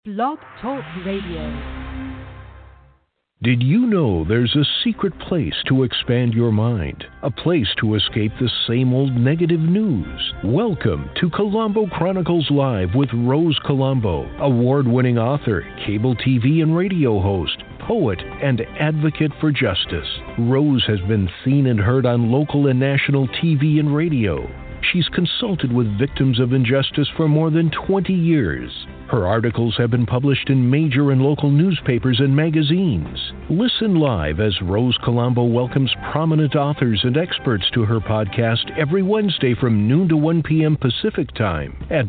Blog Talk Radio. Did you know there's a secret place to expand your mind? A place to escape the same old negative news? Welcome to Colombo Chronicles Live with Rose Colombo, award-winning author, cable TV and radio host, poet, and advocate for justice. Rose has been seen and heard on local and national TV and radio. She's consulted with victims of injustice for more than 20 years. Her articles have been published in major and local newspapers and magazines. Listen live as Rose Colombo welcomes prominent authors and experts to her podcast every Wednesday from noon to 1 p.m. Pacific Time at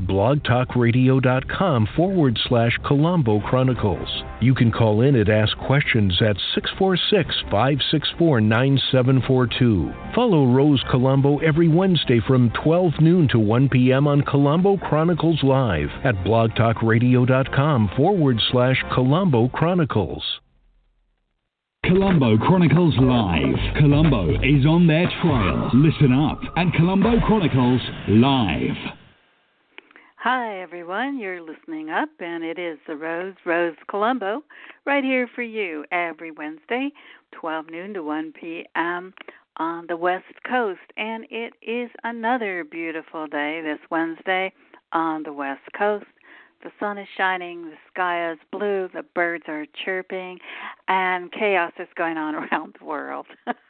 blogtalkradio.com/Colombo Chronicles. You can call in and ask questions at 646-564-9742. Follow Rose Colombo every Wednesday from 12 noon to 1 p.m. on Colombo Chronicles Live at blogtalkradio.com/Colombo Chronicles. Colombo Chronicles Live. Colombo is on their trail. Listen up at Colombo Chronicles Live. Hi, everyone. You're listening up, and it is the Rose Colombo, right here for you every Wednesday, 12 noon to 1 p.m. on the West Coast. And it is another beautiful day this Wednesday on the West Coast. The sun is shining, the sky is blue, the birds are chirping, and chaos is going on around the world.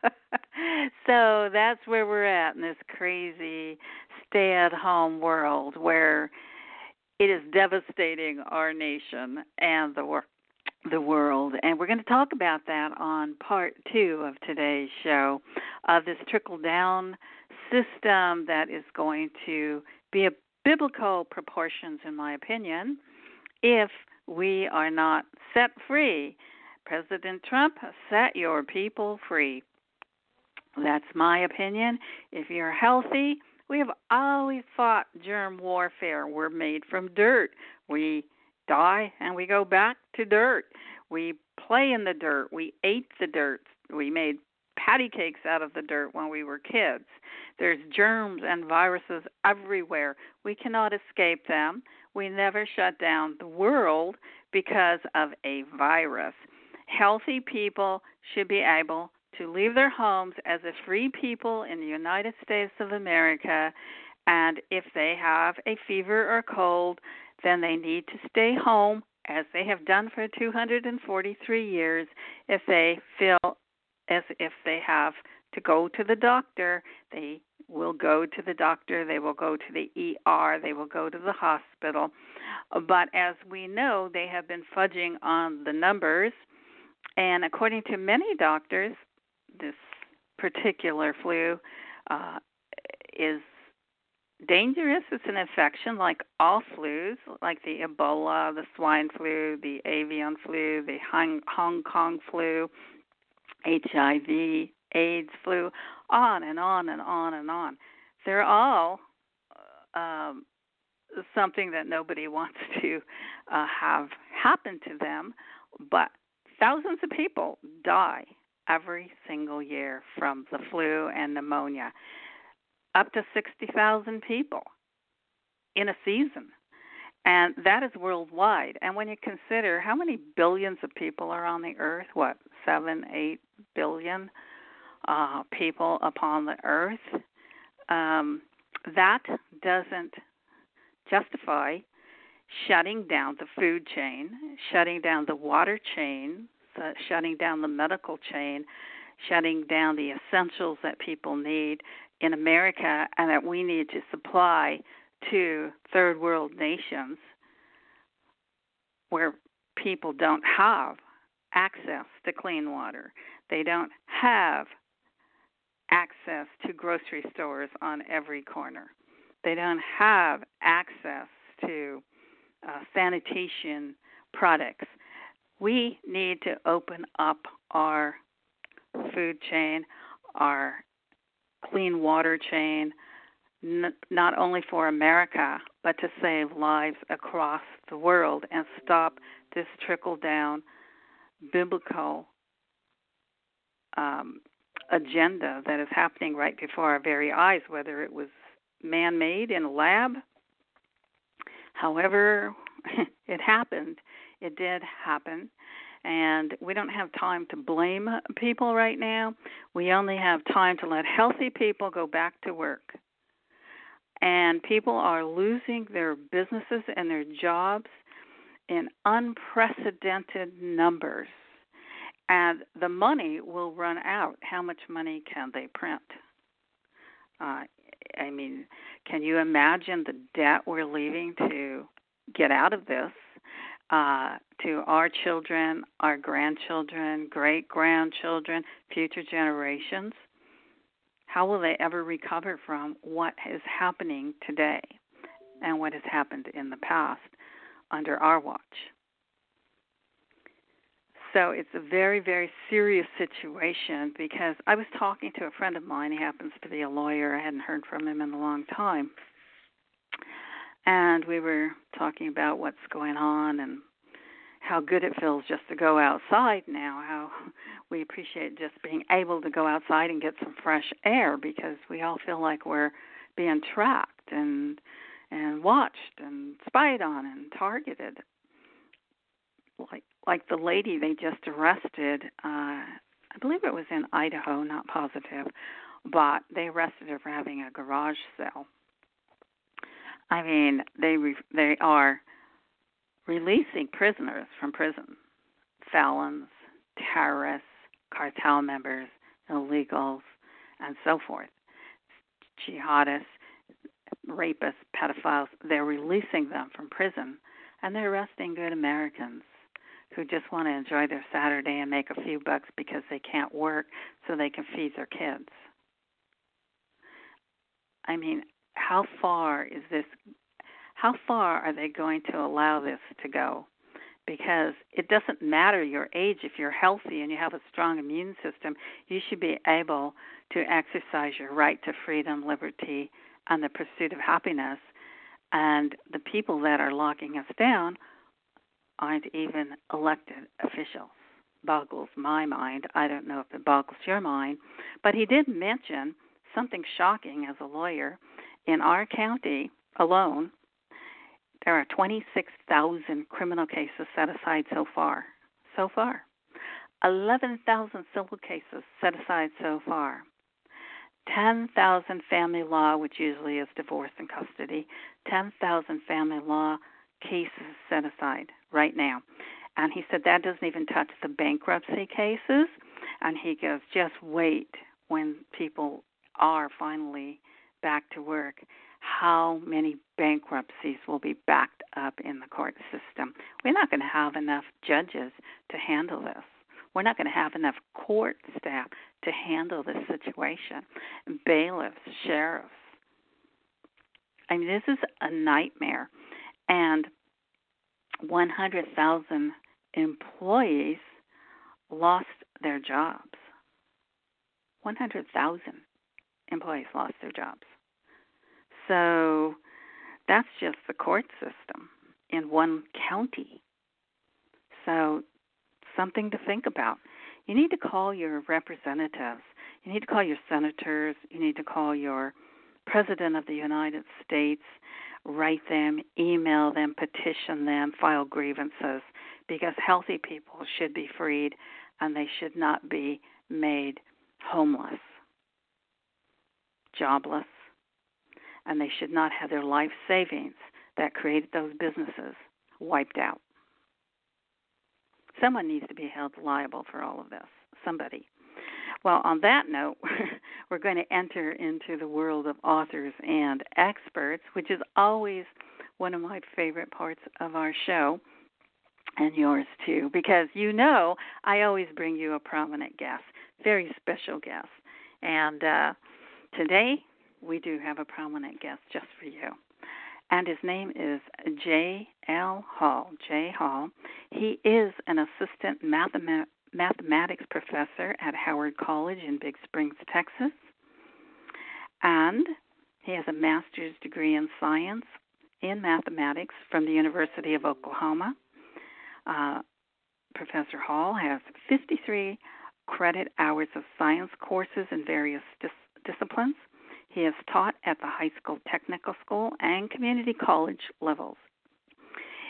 So that's where we're at in this crazy stay-at-home world where it is devastating our nation and the world. And we're going to talk about that on part 2 of today's show, this trickle-down system that is going to be a biblical proportions, in my opinion, if we are not set free. President Trump, set your people free. That's my opinion. If you're healthy, we have always fought germ warfare. We're made from dirt. We die and we go back to dirt. We play in the dirt. We ate the dirt. We made patty cakes out of the dirt when we were kids. There's germs and viruses everywhere. We cannot escape them. We never shut down the world because of a virus. Healthy people should be able to leave their homes as a free people in the United States of America, and if they have a fever or cold, then they need to stay home, as they have done for 243 years. If they feel as if they have to go to the doctor, they will go to the doctor, they will go to the ER, they will go to the hospital. But as we know, they have been fudging on the numbers, and according to many doctors, this particular flu is dangerous. It's an infection like all flus, like the Ebola, the swine flu, the avian flu, the Hong Kong flu, HIV, AIDS flu, on and on and on and on. They're all something that nobody wants to have happen to them, but thousands of people die every single year from the flu and pneumonia, up to 60,000 people in a season. And that is worldwide. And when you consider how many billions of people are on the earth, 7-8 billion people upon the earth, that doesn't justify shutting down the food chain, shutting down the water chain, shutting down the medical chain, shutting down the essentials that people need in America and that we need to supply to third world nations where people don't have access to clean water. They don't have access to grocery stores on every corner. They don't have access to sanitation products. We need to open up our food chain, our clean water chain, not only for America, but to save lives across the world and stop this trickle-down biblical agenda that is happening right before our very eyes, whether it was man-made in a lab, however It happened. It did happen. And we don't have time to blame people right now. We only have time to let healthy people go back to work. And people are losing their businesses and their jobs in unprecedented numbers. And the money will run out. How much money can they print? I mean, can you imagine the debt we're leaving to get out of this to our children, our grandchildren, great-grandchildren, future generations? How will they ever recover from what is happening today and what has happened in the past under our watch? So it's a very, very serious situation because I was talking to a friend of mine. He happens to be a lawyer. I hadn't heard from him in a long time. And we were talking about what's going on and how good it feels just to go outside now, how we appreciate just being able to go outside and get some fresh air because we all feel like we're being tracked and watched and spied on and targeted. Like the lady they just arrested, I believe it was in Idaho, not positive, but they arrested her for having a garage sale. I mean, they are releasing prisoners from prison, felons, terrorists, cartel members, illegals, and so forth, jihadists, rapists, pedophiles. They're releasing them from prison, and they're arresting good Americans who just want to enjoy their Saturday and make a few bucks because they can't work so they can feed their kids. I mean, how far are they going to allow this to go? Because it doesn't matter your age. If you're healthy and you have a strong immune system, you should be able to exercise your right to freedom, liberty, and the pursuit of happiness. And the people that are locking us down aren't even elected officials. Boggles my mind. I don't know if it boggles your mind. But he did mention something shocking as a lawyer. In our county alone, there are 26,000 criminal cases set aside so far. 11,000 civil cases set aside so far. 10,000 family law, which usually is divorce and custody, 10,000 family law cases set aside right now. And he said that doesn't even touch the bankruptcy cases. And he goes, just wait when people are finally back to work, how many bankruptcies will be backed up in the court system. We're not going to have enough judges to handle this. We're not going to have enough court staff to handle this situation. Bailiffs, sheriffs. I mean, this is a nightmare. And 100,000 employees lost their jobs. 100,000 employees lost their jobs. So that's just the court system in one county. So something to think about. You need to call your representatives. You need to call your senators. You need to call your President of the United States, write them, email them, petition them, file grievances, because healthy people should be freed and they should not be made homeless, jobless, and they should not have their life savings that created those businesses wiped out. Someone needs to be held liable for all of this, somebody. Well, on that note, we're going to enter into the world of authors and experts, which is always one of my favorite parts of our show, and yours too, because you know I always bring you a prominent guest, very special guest. And today we do have a prominent guest just for you. And his name is J.L. Hall. J. Hall. He is an assistant mathematics professor at Howard College in Big Springs, Texas. And he has a master's degree in science in mathematics from the University of Oklahoma. Professor Hall has 53 credit hours of science courses in various disciplines. He has taught at the high school, technical school, and community college levels.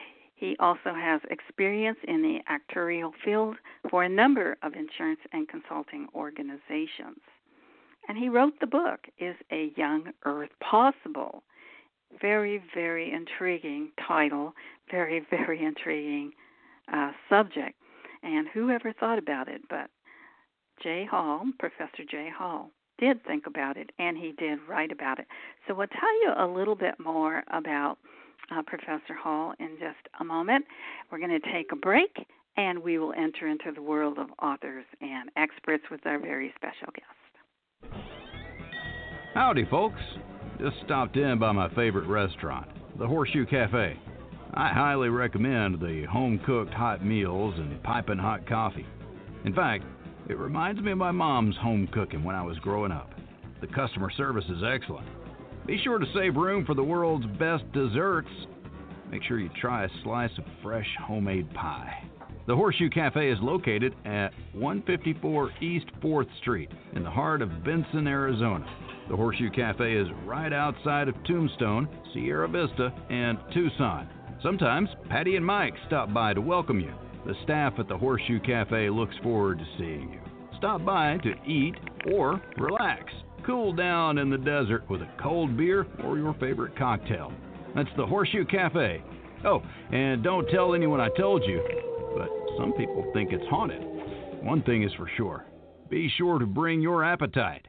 He also has experience in the actuarial field for a number of insurance and consulting organizations. And he wrote the book, Is a Young Earth Possible? Very, very intriguing title, very, very intriguing subject. And whoever thought about it, but Jay Hall, Professor Jay Hall, did think about it, and he did write about it. So we'll tell you a little bit more about Professor Hall in just a moment. We're going to take a break, and we will enter into the world of authors and experts with our very special guest. Howdy, folks. Just stopped in by my favorite restaurant, the Horseshoe Cafe. I highly recommend the home-cooked hot meals and piping hot coffee. In fact, it reminds me of my mom's home cooking when I was growing up. The customer service is excellent. Be sure to save room for the world's best desserts. Make sure you try a slice of fresh homemade pie. The Horseshoe Cafe is located at 154 East 4th Street in the heart of Benson, Arizona. The Horseshoe Cafe is right outside of Tombstone, Sierra Vista, and Tucson. Sometimes Patty and Mike stop by to welcome you. The staff at the Horseshoe Cafe looks forward to seeing you. Stop by to eat or relax. Cool down in the desert with a cold beer or your favorite cocktail. That's the Horseshoe Cafe. Oh, and don't tell anyone I told you, but some people think it's haunted. One thing is for sure. Be sure to bring your appetite.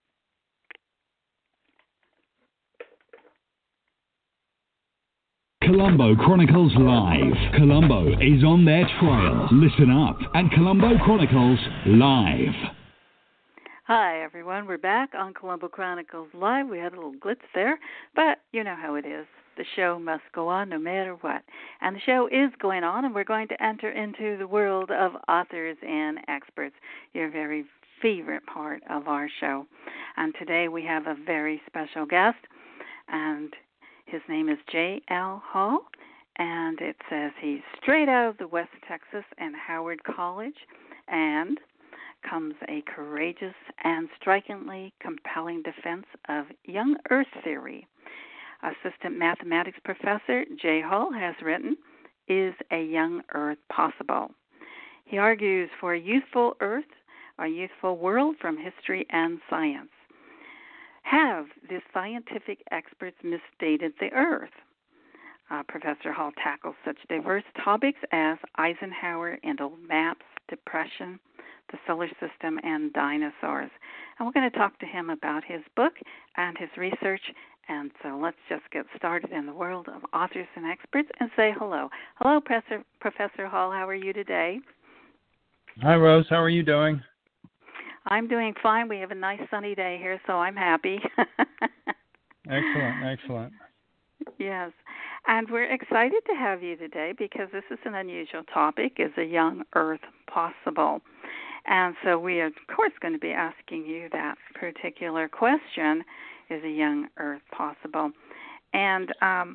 Colombo Chronicles Live. Colombo is on their trail. Listen up at Colombo Chronicles Live. Hi, everyone. We're back on Colombo Chronicles Live. We had a little glitch there, but you know how it is. The show must go on no matter what. And the show is going on, and we're going to enter into the world of authors and experts, your very favorite part of our show. And today we have a very special guest, and his name is J.L. Hall, and it says he's straight out of the West Texas and Howard College, and comes a courageous and strikingly compelling defense of young Earth theory. Assistant mathematics professor Jay Hall has written, Is a Young Earth Possible? He argues for a youthful Earth, a youthful world from history and science. Have the scientific experts misstated the Earth? Professor Hall tackles such diverse topics as Eisenhower and old maps, depression, the solar system, and dinosaurs. And we're going to talk to him about his book and his research. And so let's just get started in the world of authors and experts and say hello. Hello, Professor Hall. How are you today? Hi, Rose. How are you doing? I'm doing fine. We have a nice sunny day here, so I'm happy. Excellent. Yes. And we're excited to have you today because this is an unusual topic. Is a young Earth possible? And so we are, of course, going to be asking you that particular question, is a young Earth possible? And I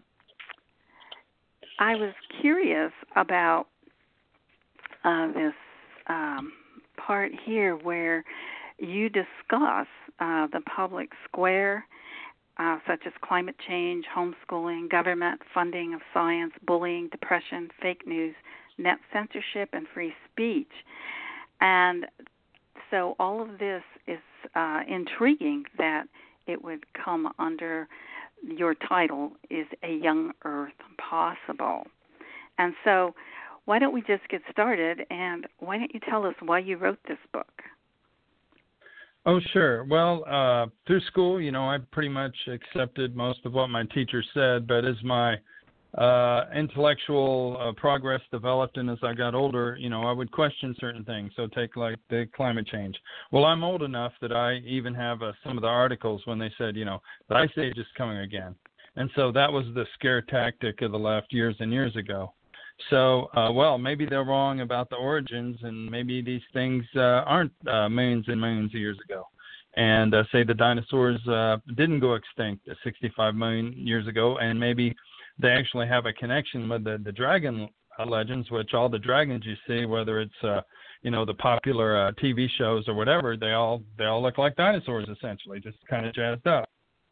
was curious about this part here where you discuss the public square, such as climate change, homeschooling, government funding of science, bullying, depression, fake news, net censorship, and free speech. And so all of this is intriguing that it would come under your title, Is a Young Earth Possible? And so why don't we just get started, and why don't you tell us why you wrote this book? Oh, sure. Well, through school, I pretty much accepted most of what my teacher said, but as my intellectual progress developed and as I got older, I would question certain things. So take like the climate change. Well, I'm old enough that I even have some of the articles when they said, the ice age is coming again. And so that was the scare tactic of the left years and years ago. So, maybe they're wrong about the origins, and maybe these things aren't millions and millions of years ago. And say the dinosaurs didn't go extinct 65 million years ago, and maybe they actually have a connection with the dragon legends, which all the dragons you see, whether it's the popular TV shows or whatever, they all look like dinosaurs essentially, just kind of jazzed up.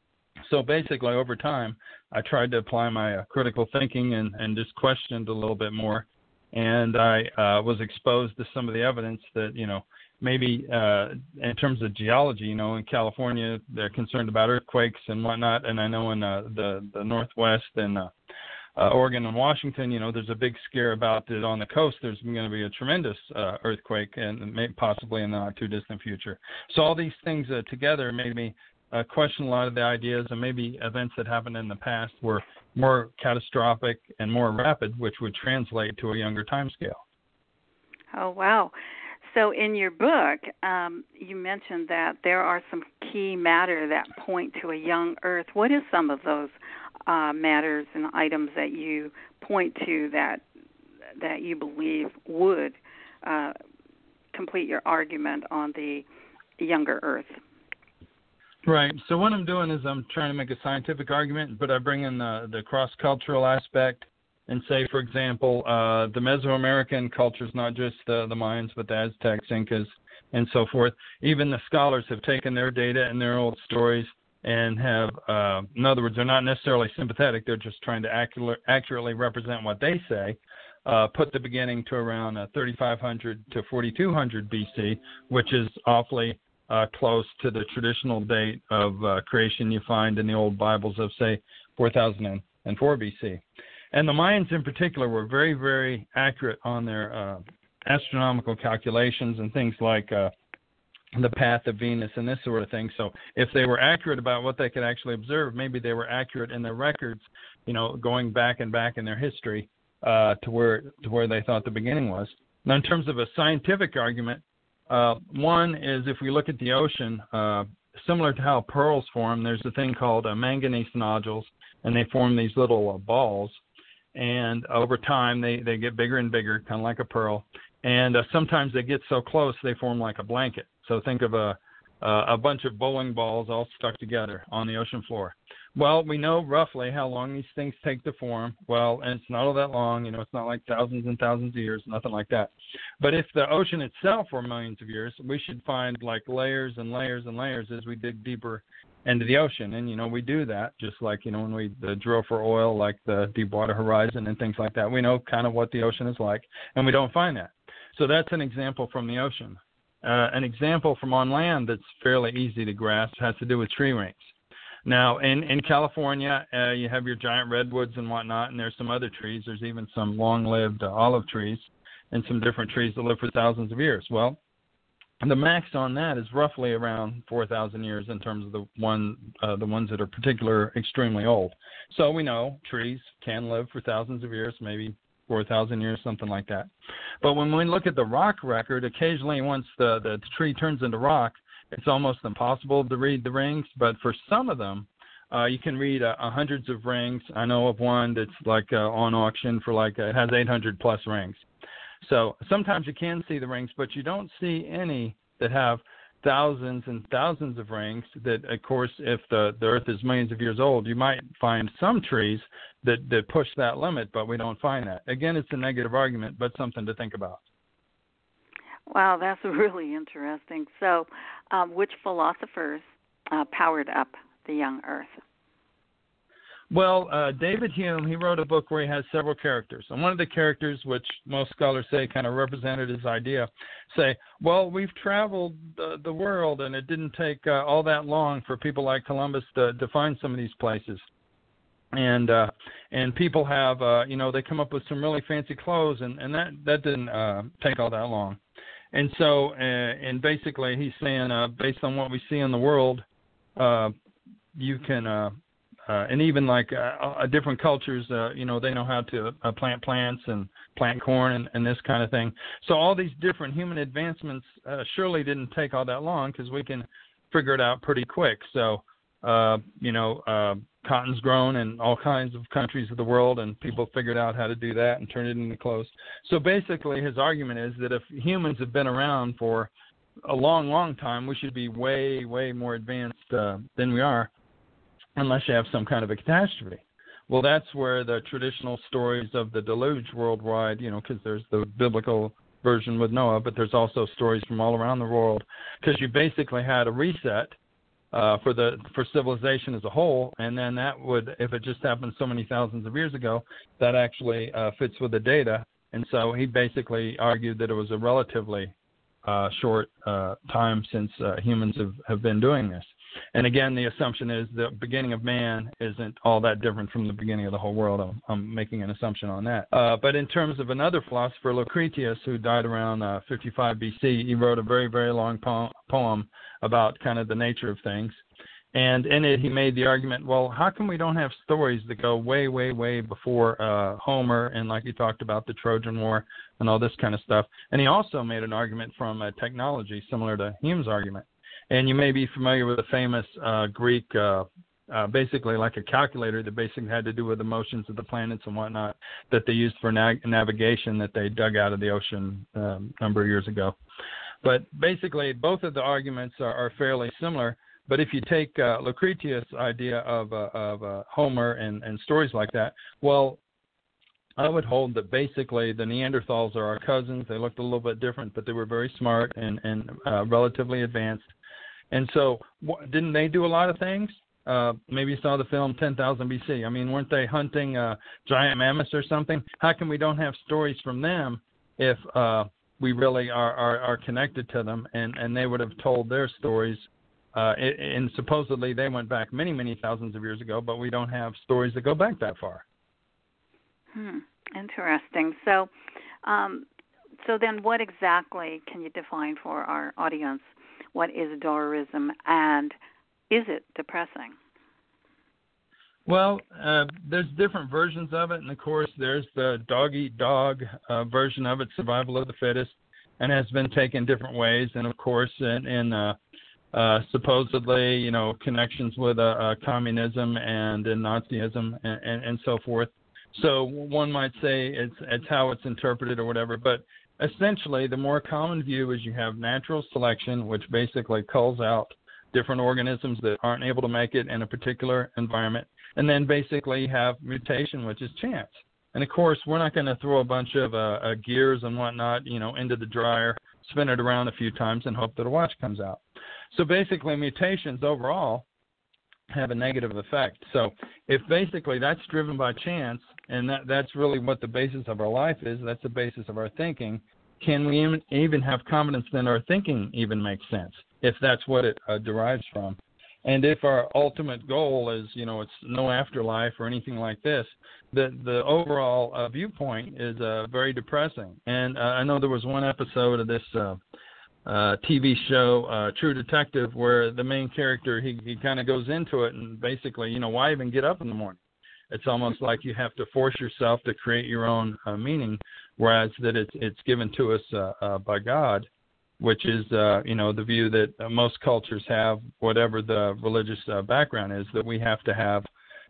So basically, over time, I tried to apply my critical thinking and just questioned a little bit more. And I was exposed to some of the evidence that, maybe in terms of geology, in California, they're concerned about earthquakes and whatnot. And I know in the Northwest and Oregon and Washington, there's a big scare about that on the coast. There's going to be a tremendous earthquake and possibly in the not too distant future. So all these things together made me question a lot of the ideas, and maybe events that happened in the past were more catastrophic and more rapid, which would translate to a younger time scale. Oh, wow. So in your book, you mentioned that there are some key matter that point to a young Earth. What is some of those matters and items that you point to that you believe would complete your argument on the younger Earth? Right. So what I'm doing is I'm trying to make a scientific argument, but I bring in the cross-cultural aspect and say, for example, the Mesoamerican cultures, not just the Mayans, but the Aztecs, Incas, and so forth. Even the scholars have taken their data and their old stories and have, in other words, they're not necessarily sympathetic. They're just trying to accurately represent what they say. Put the beginning to around 3,500 to 4,200 BC, which is awfully close to the traditional date of creation you find in the old Bibles of, say, 4004 BC. And the Mayans in particular were very, very accurate on their astronomical calculations and things like the path of Venus and this sort of thing. So if they were accurate about what they could actually observe, maybe they were accurate in their records, going back and back in their history to where they thought the beginning was. Now, in terms of a scientific argument, one is if we look at the ocean, similar to how pearls form, there's a thing called manganese nodules, and they form these little balls. And over time, they get bigger and bigger, kind of like a pearl. And sometimes they get so close, they form like a blanket. So think of a bunch of bowling balls all stuck together on the ocean floor. Well, we know roughly how long these things take to form. Well, and it's not all that long. It's not like thousands and thousands of years, nothing like that. But if the ocean itself were millions of years, we should find like layers and layers and layers as we dig deeper into the ocean. And, we do that just like, when we drill for oil, like the Deepwater Horizon and things like that. We know kind of what the ocean is like, and we don't find that. So that's an example from the ocean. An example from on land that's fairly easy to grasp has to do with tree rings. Now, in California, you have your giant redwoods and whatnot, and there's some other trees. There's even some long-lived olive trees and some different trees that live for thousands of years. Well, the max on that is roughly around 4,000 years in terms of the ones that are particularly extremely old. So we know trees can live for thousands of years, maybe 4,000 years, something like that. But when we look at the rock record, occasionally once the tree turns into rock, it's almost impossible to read the rings. But for some of them, you can read hundreds of rings. I know of one that's like on auction for it has 800 plus rings. So sometimes you can see the rings, but you don't see any that have thousands and thousands of rings that, of course, if the Earth is millions of years old, you might find some trees that push that limit, but we don't find that. Again, it's a negative argument, but something to think about. Wow, that's really interesting. So which philosophers powered up the young Earth? Well, David Hume, he wrote a book where he has several characters. And one of the characters, which most scholars say kind of represented his idea, say, well, we've traveled the world, and it didn't take all that long for people like Columbus to find some of these places. And people have, they come up with some really fancy clothes, and that didn't take all that long. And so, and basically he's saying, based on what we see in the world, you can... and even like different cultures, they know how to plant plants and plant corn and this kind of thing. So all these different human advancements surely didn't take all that long because we can figure it out pretty quick. So, cotton's grown in all kinds of countries of the world, and people figured out how to do that and turn it into clothes. So basically his argument is that if humans have been around for a long, long time, we should be way, way more advanced than we are, unless you have some kind of a catastrophe. Well, that's where the traditional stories of the deluge worldwide, because there's the biblical version with Noah, but there's also stories from all around the world, because you basically had a reset, for civilization as a whole, and then that would, if it just happened so many thousands of years ago, that actually fits with the data. And so he basically argued that it was a relatively short time since humans have been doing this. And again, the assumption is the beginning of man isn't all that different from the beginning of the whole world. I'm making an assumption on that. But in terms of another philosopher, Lucretius, who died around 55 BC, he wrote a very, very long poem about kind of the nature of things. And in it, he made the argument, well, how come we don't have stories that go way, way, way before Homer, and like he talked about the Trojan War and all this kind of stuff. And he also made an argument from technology similar to Hume's argument. And you may be familiar with the famous Greek, basically like a calculator that basically had to do with the motions of the planets and whatnot that they used for navigation that they dug out of the ocean a number of years ago. But basically, both of the arguments are fairly similar. But if you take Lucretius' idea of Homer and stories like that, well, I would hold that basically the Neanderthals are our cousins. They looked a little bit different, but they were very smart and relatively advanced. And so didn't they do a lot of things? Maybe you saw the film 10,000 BC. I mean, weren't they hunting giant mammoths or something? How come we don't have stories from them if we really are connected to them? And they would have told their stories. And supposedly they went back many, many thousands of years ago, but we don't have stories that go back that far. Interesting. So then what exactly can you define for our audience? What is Dorism, and is it depressing? Well, there's different versions of it, and of course there's the dog-eat-dog version of it, survival of the fittest, and has been taken different ways. And of course, in supposedly, connections with communism and Nazism and so forth. So one might say it's how it's interpreted or whatever, but essentially the more common view is you have natural selection, which basically culls out different organisms that aren't able to make it in a particular environment, and then basically you have mutation, which is chance. And of course, we're not going to throw a bunch of gears and whatnot, into the dryer, spin it around a few times, and hope that a watch comes out. So basically, mutations overall have a negative effect. So if basically that's driven by chance, and that's really what the basis of our life is, that's the basis of our thinking, can we even have confidence that our thinking even makes sense, if that's what it derives from? And if our ultimate goal is, it's no afterlife or anything like this, the overall viewpoint is very depressing. And I know there was one episode of this TV show, True Detective, where the main character, he kind of goes into it and basically, why even get up in the morning? It's almost like you have to force yourself to create your own meaning, whereas that it's given to us by God, which is, the view that most cultures have, whatever the religious background is, that we have to have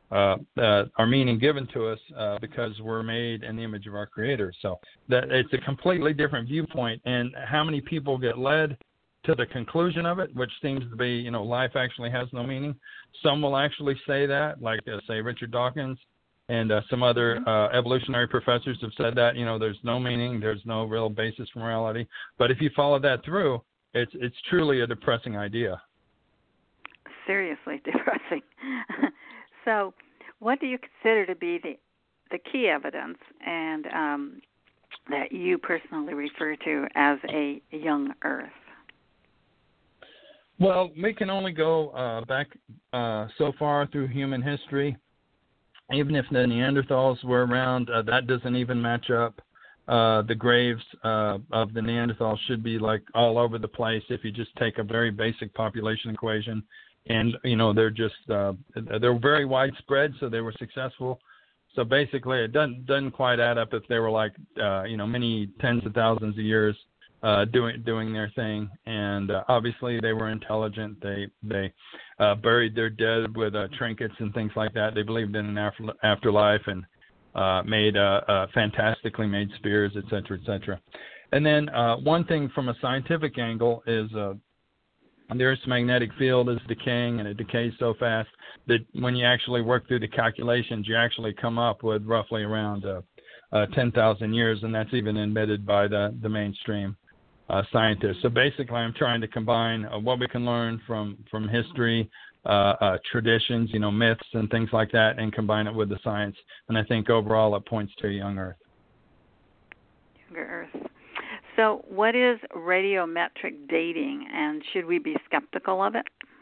our meaning given to us because we're made in the image of our Creator. So that it's a completely different viewpoint, and how many people get led to the conclusion of it, which seems to be, life actually has no meaning. Some will actually say that, like, say, Richard Dawkins and some other evolutionary professors have said that, there's no meaning, there's no real basis for morality. But if you follow that through, it's truly a depressing idea. Seriously depressing. So what do you consider to be the key evidence and that you personally refer to as a young Earth? Well, we can only go back so far through human history. Even if the Neanderthals were around, that doesn't even match up. The graves of the Neanderthals should be like all over the place if you just take a very basic population equation. And, they're just, they're very widespread, so they were successful. So basically it doesn't quite add up if they were like, many tens of thousands of years doing their thing. And obviously they were intelligent. They buried their dead with trinkets and things like that. They believed in an afterlife and made fantastically made spears, et cetera, et cetera. And then one thing from a scientific angle is the Earth's magnetic field is decaying, and it decays so fast that when you actually work through the calculations, you actually come up with roughly around 10,000 years, and that's even admitted by the mainstream. scientists. So basically, I'm trying to combine what we can learn from history, traditions, myths and things like that, and combine it with the science. And I think overall it points to a young Earth. Younger Earth. So what is radiometric dating, and should we be skeptical of it?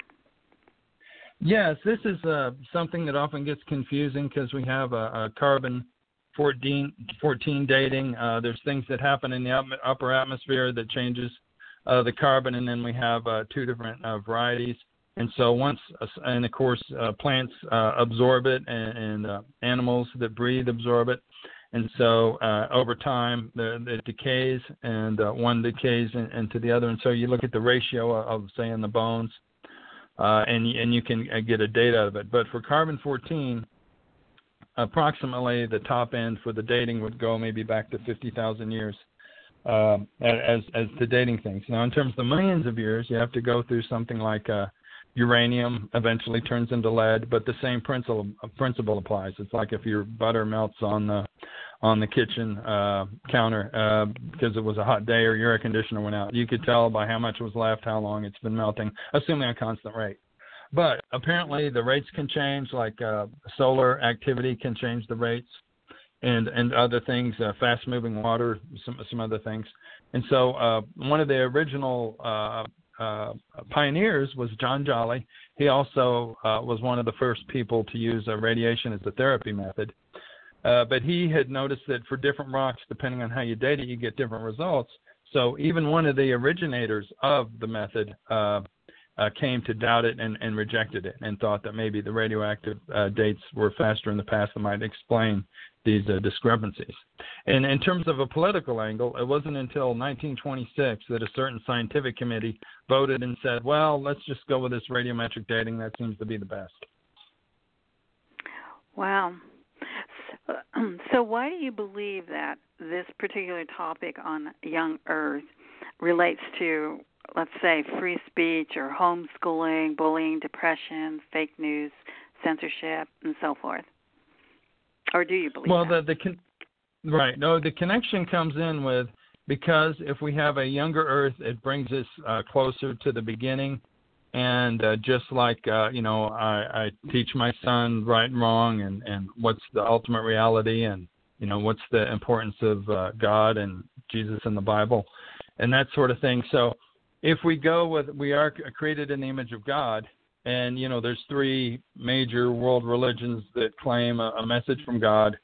Yes, this is something that often gets confusing because we have a carbon-14 dating. There's things that happen in the upper atmosphere that changes the carbon, and then we have two different varieties. And so and of course, plants absorb it, and animals that breathe absorb it. And so over time, it decays, and one decays into the other. And so you look at the ratio of, say, in the bones, and you can get a date out of it. But for carbon-14, approximately the top end for the dating would go maybe back to 50,000 years as to dating things. Now, in terms of the millions of years, you have to go through something like uranium eventually turns into lead, but the same principle applies. It's like if your butter melts on the kitchen counter because it was a hot day or your air conditioner went out. You could tell by how much was left, how long it's been melting, assuming a constant rate. But apparently the rates can change, like solar activity can change the rates, and other things, fast-moving water, some other things. And so one of the original pioneers was John Jolly. He also was one of the first people to use radiation as a therapy method. But he had noticed that for different rocks, depending on how you date it, you get different results. So even one of the originators of the method came to doubt it and rejected it, and thought that maybe the radioactive dates were faster in the past that might explain these discrepancies. And in terms of a political angle, it wasn't until 1926 that a certain scientific committee voted and said, well, let's just go with this radiometric dating. That seems to be the best. Wow. So why do you believe that this particular topic on young Earth relates to, let's say, free speech or homeschooling, bullying, depression, fake news, censorship, and so forth? Or do you believe that? Right. No, the connection comes in with, because if we have a younger Earth, it brings us closer to the beginning. And just like, I teach my son right and wrong and what's the ultimate reality and, what's the importance of God and Jesus and the Bible and that sort of thing. So if we go with, we are created in the image of God, and, there's three major world religions that claim a message from God,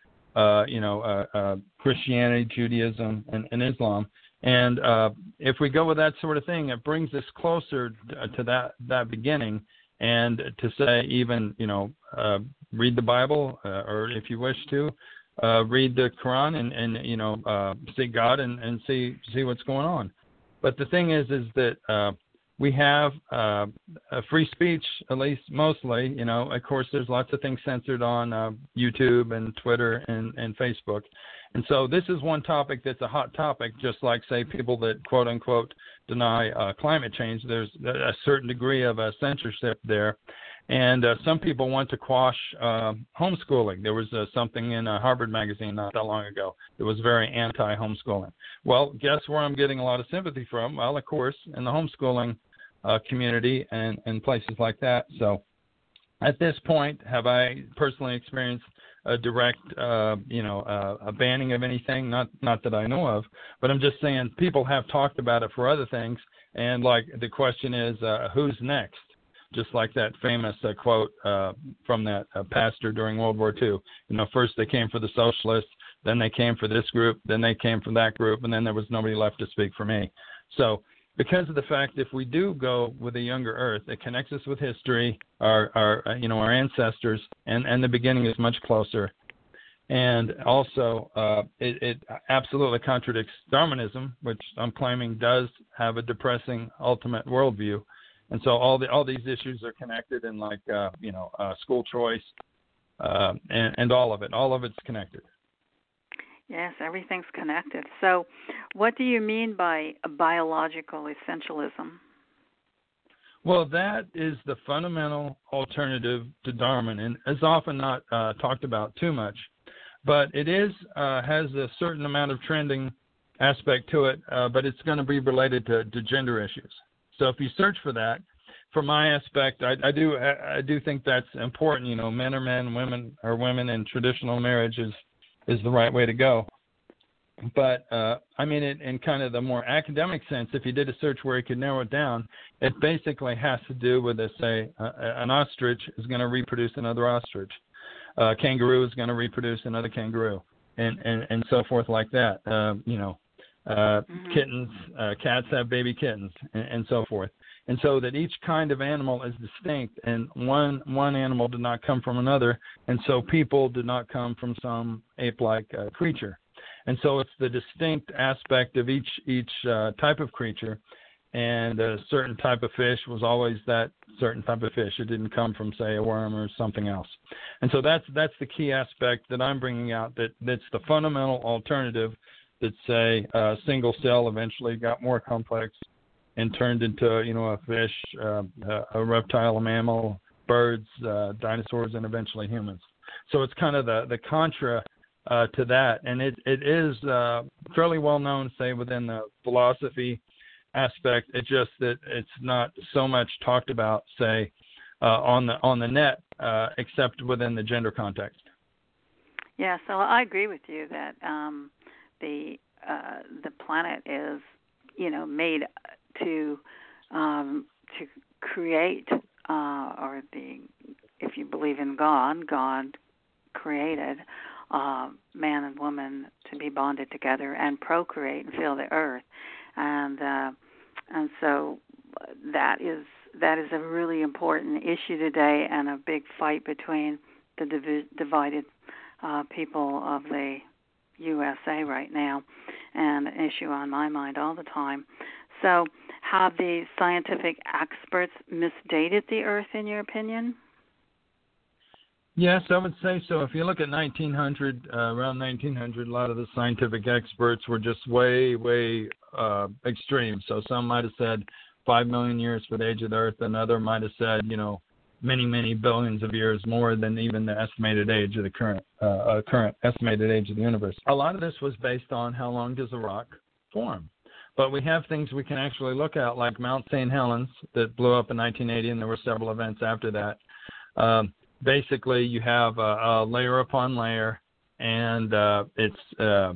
Christianity, Judaism, and Islam. And if we go with that sort of thing, it brings us closer to that beginning, and to say even, read the Bible, or if you wish to, read the Quran and seek God and see what's going on. But the thing is that we have free speech, at least mostly. Of course, there's lots of things censored on YouTube and Twitter and Facebook. And so this is one topic that's a hot topic, just like, say, people that, quote unquote, deny climate change. There's a certain degree of censorship there. And some people want to quash homeschooling. There was something in Harvard Magazine not that long ago that was very anti-homeschooling. Well, guess where I'm getting a lot of sympathy from? Well, of course, in the homeschooling community and places like that. So at this point, have I personally experienced a direct, a banning of anything? Not that I know of, but I'm just saying people have talked about it for other things. And like the question is, who's next? Just like that famous quote from that pastor during World War II. First they came for the socialists, then they came for this group, then they came for that group, and then there was nobody left to speak for me. So because of the fact, if we do go with a younger Earth, it connects us with history, our ancestors, and the beginning is much closer. And also, it absolutely contradicts Darwinism, which I'm claiming does have a depressing ultimate worldview. And so all these issues are connected, and like school choice, and all of it's connected. Yes, everything's connected. So what do you mean by a biological essentialism? Well, that is the fundamental alternative to Darwin, and it's often not talked about too much. But it is has a certain amount of trending aspect to it, but it's going to be related to gender issues. So if you search for that, from my aspect, I do think that's important. You know, men are men, women are women, and traditional marriage is the right way to go. But I mean, in kind of the more academic sense, if you did a search where you could narrow it down, it basically has to do with, say, an ostrich is going to reproduce another ostrich, a kangaroo is going to reproduce another kangaroo, and so forth like that. Kittens, cats have baby kittens, and so forth. And so that each kind of animal is distinct, and one animal did not come from another, and so people did not come from some ape-like creature. And so it's the distinct aspect of each type of creature, and a certain type of fish was always that certain type of fish. It didn't come from, say, a worm or something else. And so that's the key aspect that I'm bringing out, that's the fundamental alternative that, say, a single cell eventually got more complex and turned into, you know, a fish, a reptile, a mammal, birds, dinosaurs, and eventually humans. So it's kind of the contra to that, and it is fairly well known, say, within the philosophy aspect. It's just that it's not so much talked about, say, on the net, except within the gender context. Yeah, so I agree with you that the planet is, you know, made to create, or if you believe in God created man and woman to be bonded together and procreate and fill the earth, and so that is a really important issue today, and a big fight between the divided people of the USA right now, and an issue on my mind all the time. So have the scientific experts misdated the Earth, in your opinion? Yes, I would say so. If you look at 1900, around 1900, a lot of the scientific experts were just way extreme. So some might have said 5 million years for the age of the Earth. Another might have said, you know, many billions of years more than even the estimated age of the current estimated age of the universe. A lot of this was based on how long does a rock form. But we have things we can actually look at, like Mount St. Helens that blew up in 1980, and there were several events after that. Basically, you have a layer upon layer, and it's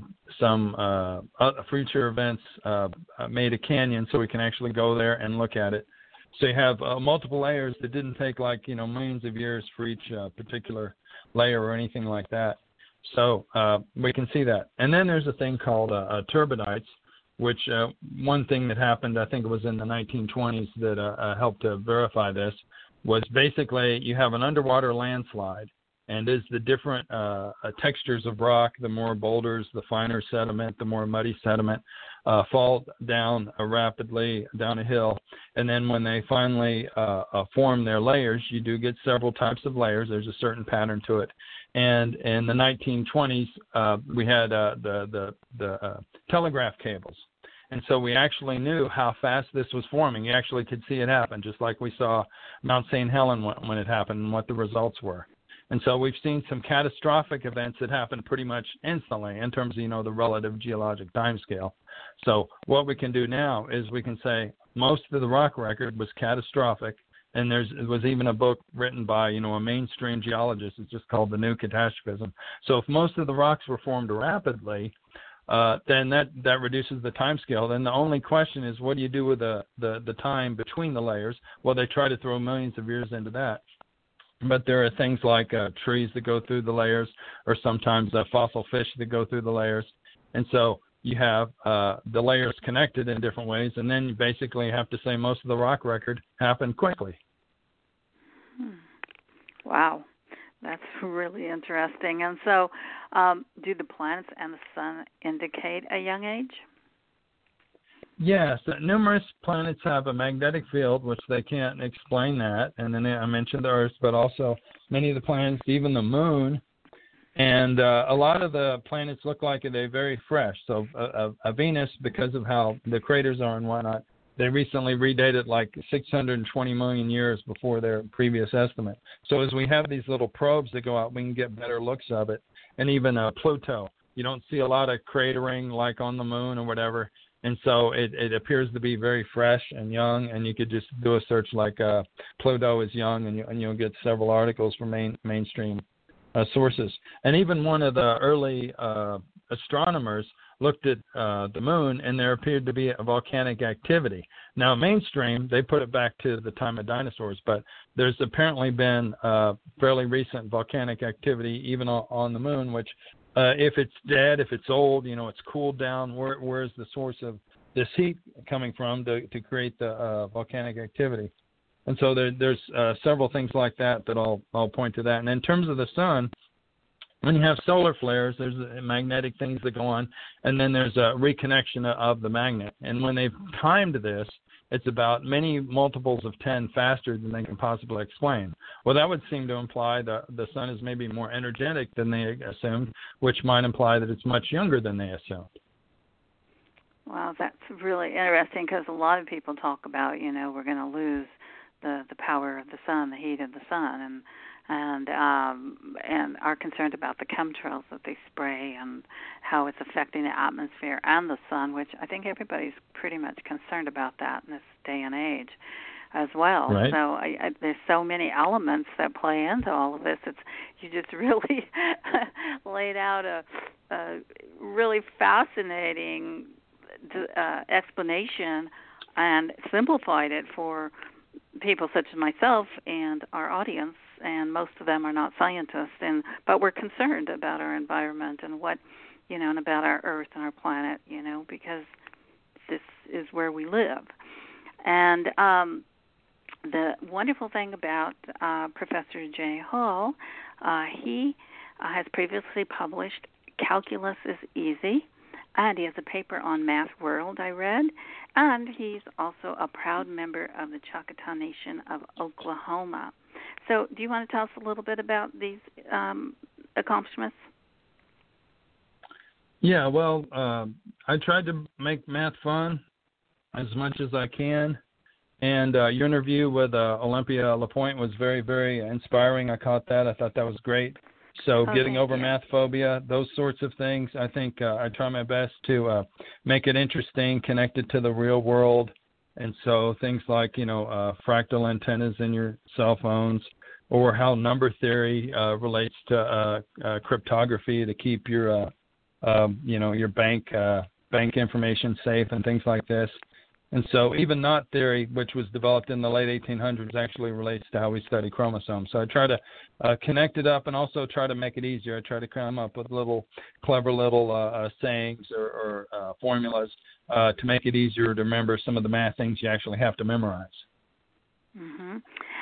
some future events made a canyon, so we can actually go there and look at it. So you have multiple layers that didn't take, like, you know, millions of years for each particular layer or anything like that. So we can see that. And then there's a thing called turbidites, which one thing that happened, I think it was in the 1920s, that helped to verify this, was basically you have an underwater landslide, and as the different textures of rock, the more boulders, the finer sediment, the more muddy sediment, fall down rapidly down a hill. And then when they finally form their layers, you do get several types of layers. There's a certain pattern to it. And in the 1920s, we had the telegraph cables. And so we actually knew how fast this was forming. You actually could see it happen, just like we saw Mount St. Helens when it happened and what the results were. And so we've seen some catastrophic events that happened pretty much instantly in terms of, you know, the relative geologic time scale. So what we can do now is we can say most of the rock record was catastrophic, and there was even a book written by, you know, a mainstream geologist. It's just called The New Catastrophism. So if most of the rocks were formed rapidly, then that reduces the time scale. Then the only question is, what do you do with the time between the layers? Well, they try to throw millions of years into that. But there are things like trees that go through the layers, or sometimes fossil fish that go through the layers. And so you have the layers connected in different ways, and then you basically have to say most of the rock record happened quickly. Wow. That's really interesting. And so do the planets and the sun indicate a young age? Yes, numerous planets have a magnetic field, which they can't explain that. And then I mentioned the Earth, but also many of the planets, even the Moon. And a lot of the planets look like they're very fresh. So Venus, because of how the craters are and whatnot, they recently redated like 620 million years before their previous estimate. So as we have these little probes that go out, we can get better looks of it. And even Pluto. You don't see a lot of cratering like on the moon or whatever. And so it appears to be very fresh and young, and you could just do a search like Pluto is young, and you'll get several articles from mainstream sources. And even one of the early astronomers looked at the moon, and there appeared to be a volcanic activity. Now, mainstream, they put it back to the time of dinosaurs, but there's apparently been fairly recent volcanic activity even on the moon, which if it's dead, if it's old, it's cooled down, where's the source of this heat coming from to create the volcanic activity? And so there's several things like that I'll point to that. And in terms of the sun, when you have solar flares, there's magnetic things that go on, and then there's a reconnection of the magnet. And when they've timed this, it's about many multiples of 10 faster than they can possibly explain. Well, that would seem to imply that the sun is maybe more energetic than they assumed, which might imply that it's much younger than they assumed. Wow, that's really interesting, because a lot of people talk about, we're going to lose the power of the sun, the heat of the sun, and are concerned about the chemtrails that they spray and how it's affecting the atmosphere and the sun, which I think everybody's pretty much concerned about that in this day and age as well. Right. So there's so many elements that play into all of this. You just really laid out a really fascinating explanation and simplified it for people such as myself and our audience, and most of them are not scientists, but we're concerned about our environment and and about our Earth and our planet, because this is where we live. And the wonderful thing about Professor Jay Hall, he has previously published Calculus is Easy, and he has a paper on Math World I read, and he's also a proud member of the Choctaw Nation of Oklahoma. So do you want to tell us a little bit about these accomplishments? Yeah, well, I tried to make math fun as much as I can, and your interview with Olympia LaPointe was very, very inspiring. I caught that. I thought that was great. So getting over math phobia, those sorts of things, I think I try my best to make it interesting, connect it to the real world. And so things like, fractal antennas in your cell phones, or how number theory relates to cryptography to keep your, your bank information safe and things like this. And so even knot theory, which was developed in the late 1800s, actually relates to how we study chromosomes. So I try to connect it up and also try to make it easier. I try to come up with clever little sayings or formulas to make it easier to remember some of the math things you actually have to memorize. Mm-hmm.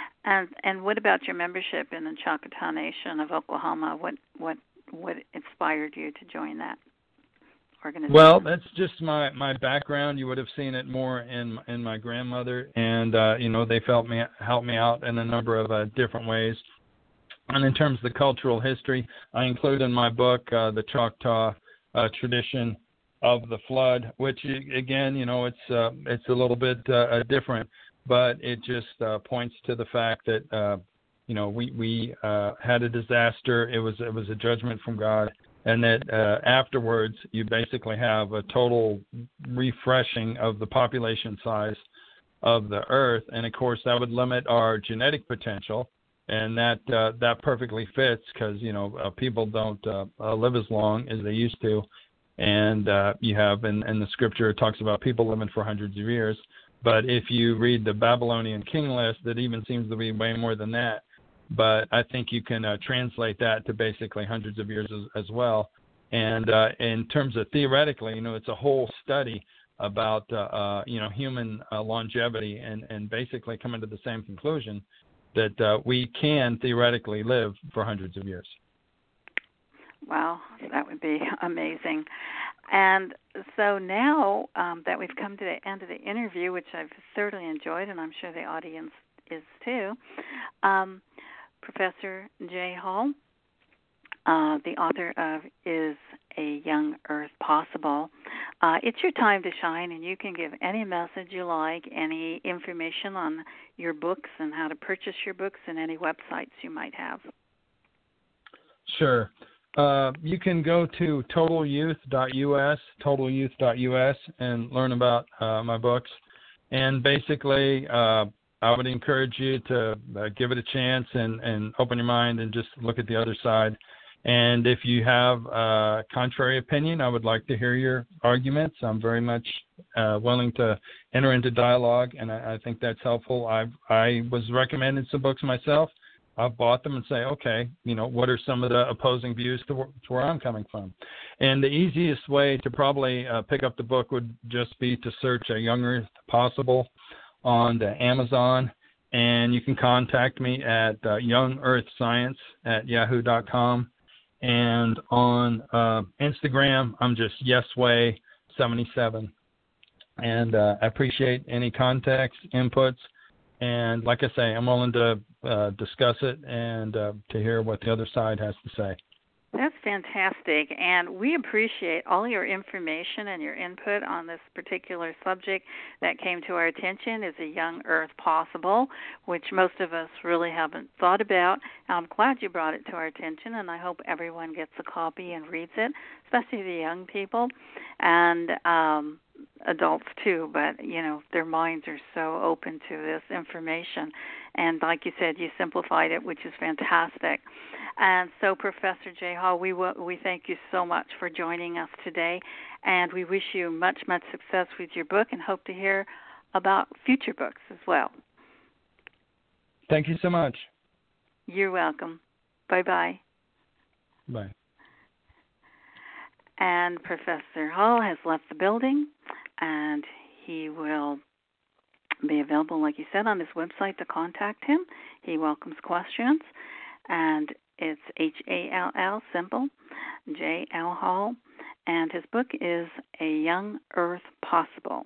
And what about your membership in the Choctaw Nation of Oklahoma? What inspired you to join that organization? Well, that's just my background. You would have seen it more in my grandmother, and they've helped me out in a number of different ways. And in terms of the cultural history, I include in my book the Choctaw tradition of the flood, which again, it's a little bit different, but it just points to the fact that we had a disaster. It was a judgment from God. And that afterwards, you basically have a total refreshing of the population size of the Earth. And, of course, that would limit our genetic potential. And that perfectly fits because, people don't live as long as they used to. And you have in the scripture, it talks about people living for hundreds of years. But if you read the Babylonian king list, that even seems to be way more than that. But I think you can translate that to basically hundreds of years as well. And in terms of theoretically, it's a whole study about, human longevity and basically coming to the same conclusion that we can theoretically live for hundreds of years. Wow, that would be amazing. And so now that we've come to the end of the interview, which I've thoroughly enjoyed, and I'm sure the audience is too, Professor Jay Hall, the author of Is a Young Earth Possible? It's your time to shine, and you can give any message you like, any information on your books and how to purchase your books, and any websites you might have. Sure. You can go to totalyouth.us, and learn about my books. And basically, I would encourage you to give it a chance and open your mind and just look at the other side. And if you have a contrary opinion, I would like to hear your arguments. I'm very much willing to enter into dialogue, and I think that's helpful. I was recommended some books myself. I've bought them and say, okay, what are some of the opposing views to where I'm coming from? And the easiest way to probably pick up the book would just be to search A Young Earth Possible on the Amazon, and you can contact me at youngearthscience@yahoo.com. And on Instagram, I'm just YesWay77. And I appreciate any contacts, inputs. And like I say, I'm willing to discuss it and to hear what the other side has to say. That's fantastic, and we appreciate all your information and your input on this particular subject that came to our attention. Is A Young Earth Possible, which most of us really haven't thought about. I'm glad you brought it to our attention, and I hope everyone gets a copy and reads it, especially the young people and adults too, but their minds are so open to this information. And like you said, you simplified it, which is fantastic. And so, Professor Jay Hall, we thank you so much for joining us today, and we wish you much, much success with your book and hope to hear about future books as well. Thank you so much. You're welcome. Bye-bye. Bye. And Professor Hall has left the building, and he will be available, like you said, on his website to contact him. He welcomes questions, and it's HALL, simple, J.L. Hall, and his book is A Young Earth Possible.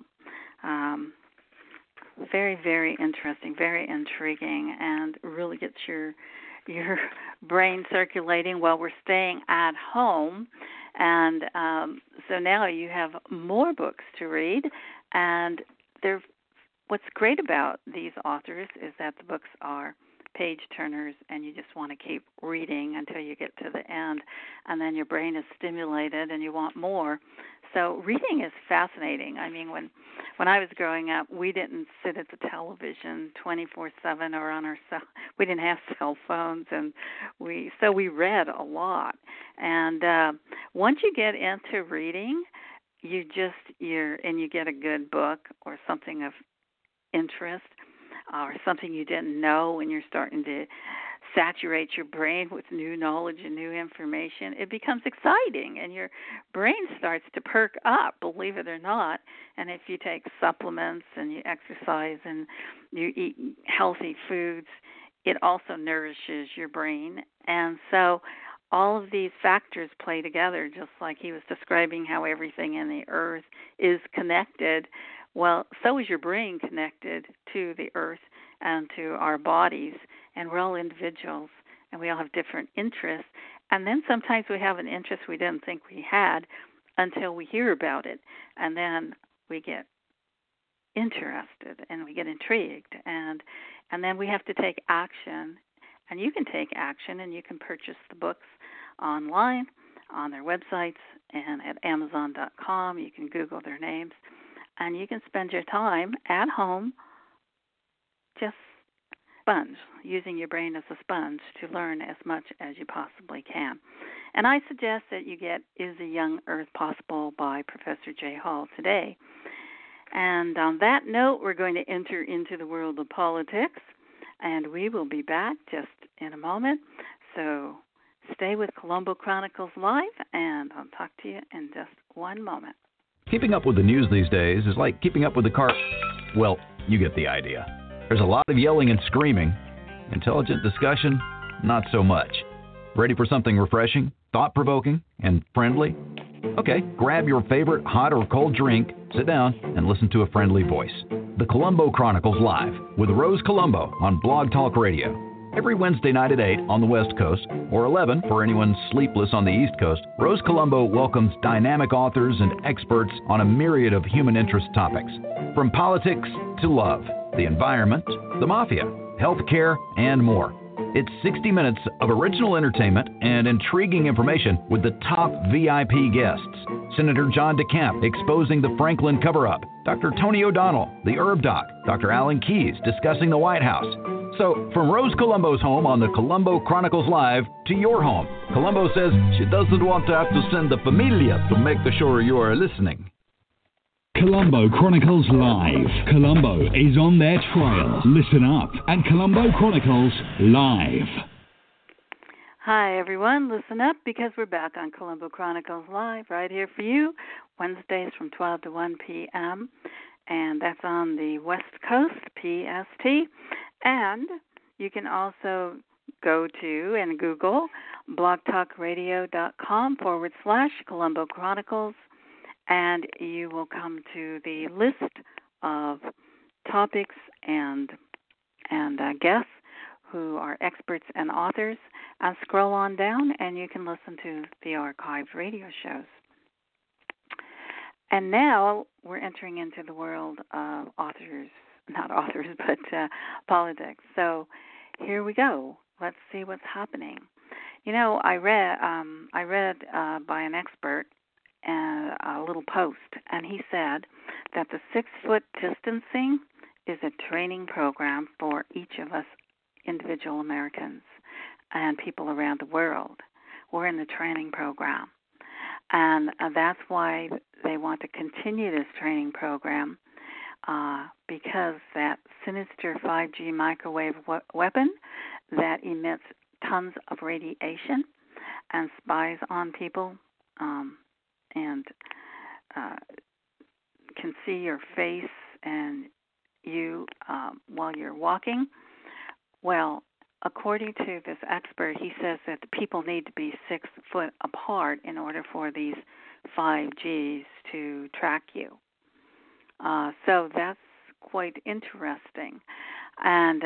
Very, very interesting, very intriguing, and really gets your brain circulating while we're staying at home. And so now you have more books to read, and what's great about these authors is that the books are page turners, and you just want to keep reading until you get to the end, and then your brain is stimulated and you want more. So reading is fascinating. I mean, when I was growing up, we didn't sit at the television 24/7 or on our cell. We didn't have cell phones, and we read a lot. And once you get into reading, you get a good book or something of interest, or something you didn't know, and you're starting to saturate your brain with new knowledge and new information, it becomes exciting, and your brain starts to perk up, believe it or not. And if you take supplements and you exercise and you eat healthy foods, it also nourishes your brain. And so all of these factors play together, just like he was describing how everything in the earth is connected. Well, so is your brain connected to the earth and to our bodies, and we're all individuals, and we all have different interests. And then sometimes we have an interest we didn't think we had until we hear about it, and then we get interested and we get intrigued, and then we have to take action. And you can take action, and you can purchase the books online on their websites and at Amazon.com. You can Google their names, and you can spend your time at home just using your brain as a sponge to learn as much as you possibly can. And I suggest that you get Is a Young Earth Possible by Professor Jay Hall today. And on that note, we're going to enter into the world of politics, and we will be back just in a moment. So stay with Colombo Chronicles Live, and I'll talk to you in just one moment. Keeping up with the news these days is like keeping up with the car. Well, you get the idea. There's a lot of yelling and screaming. Intelligent discussion, not so much. Ready for something refreshing, thought-provoking, and friendly? Okay, grab your favorite hot or cold drink, sit down, and listen to a friendly voice. The Colombo Chronicles Live with Rose Colombo on Blog Talk Radio. Every Wednesday night at 8 on the West Coast, or 11 for anyone sleepless on the East Coast, Rose Colombo welcomes dynamic authors and experts on a myriad of human interest topics. From politics to love, the environment, the mafia, healthcare, and more. It's 60 minutes of original entertainment and intriguing information with the top VIP guests. Senator John DeCamp exposing the Franklin cover-up, Dr. Tony O'Donnell, the Herb Doc, Dr. Alan Keyes discussing the White House. So, from Rose Colombo's home on the Colombo Chronicles Live to your home, Colombo says she doesn't want to have to send the familia to make sure you are listening. Colombo Chronicles Live. Colombo is on their trail. Listen up at Colombo Chronicles Live. Hi, everyone. Listen up because we're back on Colombo Chronicles Live right here for you, Wednesdays from 12 to 1 p.m., and that's on the West Coast, PST. And you can also go to and Google blogtalkradio.com/Colombo Chronicles, and you will come to the list of topics and guests who are experts and authors, and scroll on down and you can listen to the archived radio shows. And now we're entering into the world of politics. So here we go. Let's see what's happening. You know, I read by an expert a little post, and he said that the 6-foot distancing is a training program for each of us individual Americans and people around the world. We're in the training program, and that's why they want to continue this training program, because that sinister 5G microwave weapon that emits tons of radiation and spies on people and can see your face and you while you're walking. Well, according to this expert, he says that the people need to be 6 foot apart in order for these 5Gs to track you. So that's quite interesting. And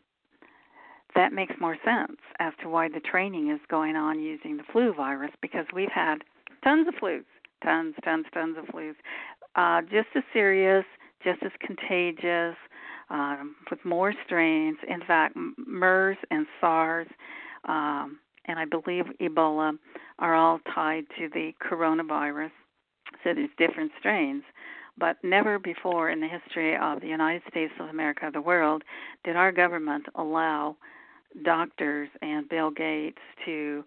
that makes more sense as to why the training is going on using the flu virus, because we've had tons of flus, tons of flus, just as serious, just as contagious, with more strains. In fact, MERS and SARS, and I believe Ebola are all tied to the coronavirus. So there's different strains. But never before in the history of the United States of America, the world, did our government allow doctors and Bill Gates to